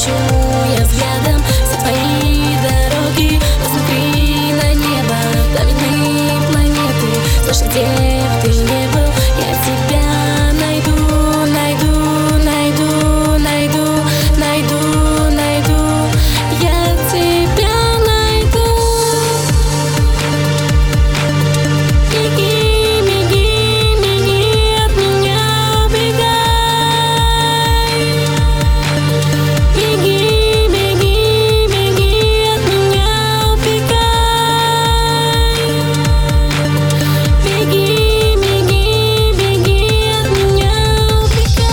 ищу я взглядом все твои дороги. Посмотри на небо, там видны планеты. Слышь, где б ты не был, я тебя найду, найду, найду, найду, найду, найду. Я тебя найду. Беги, беги, беги от меня, убегай. Беги, беги, беги от меня, убегай. Беги, беги, беги от меня, убегай.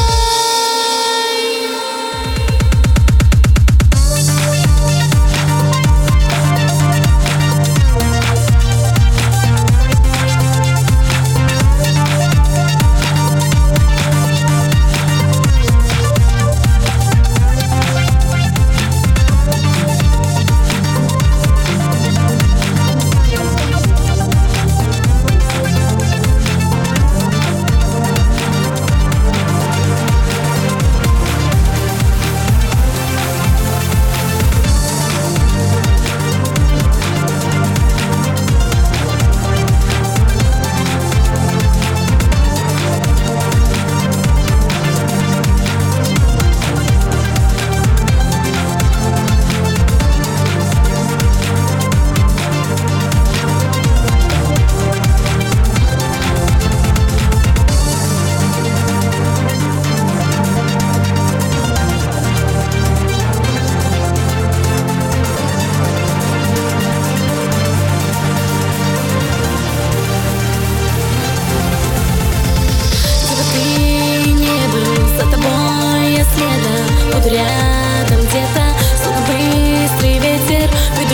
Буду рядом где-то, словно быстрый ветер. Выйду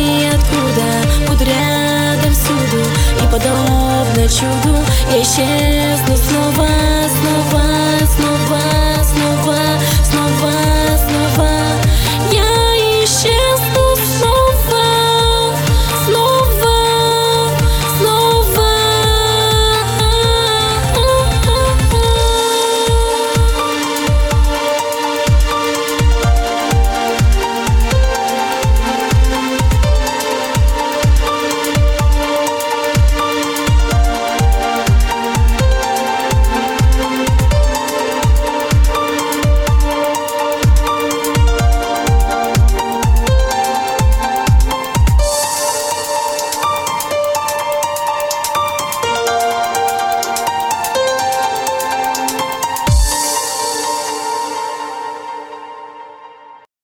ниоткуда, буду рядом всюду. И подобно чуду я исчезну.